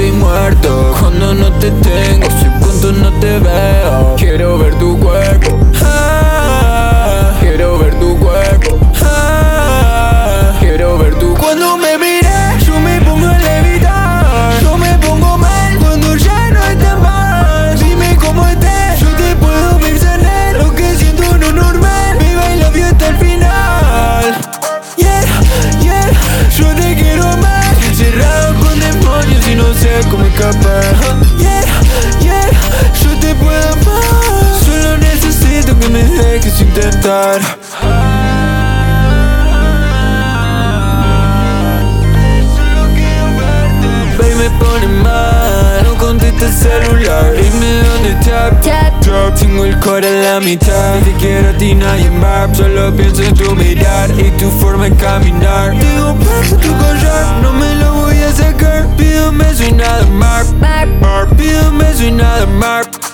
estoy muerto cuando no te tengo, si cuánto no te veo. Quiero ver tu cuerpo, quiero ver tu cuerpo, quiero ver tu cuerpo. Cuando me miras yo me pongo a levitar. Yo me pongo mal cuando ya no está más. Dime cómo estés, yo te puedo mencionar lo que siento no normal. Me baila bien hasta el final. Yeah, yeah, yo te quiero más. Encerrado con demonios y no sé cómo escapar. Yeah, yeah, yo te puedo más. Solo necesito que me dejes intentar. Baby, me pone mal, no contesta el celular. Dime dónde está, tap. Tengo el core en la mitad. Ni te quiero a ti, nadie más. Solo pienso en tu mirar y tu forma de caminar. Tengo paso tu collar, no me lo voy a sacar. Pido un beso y nada más. Pido un beso y nada más.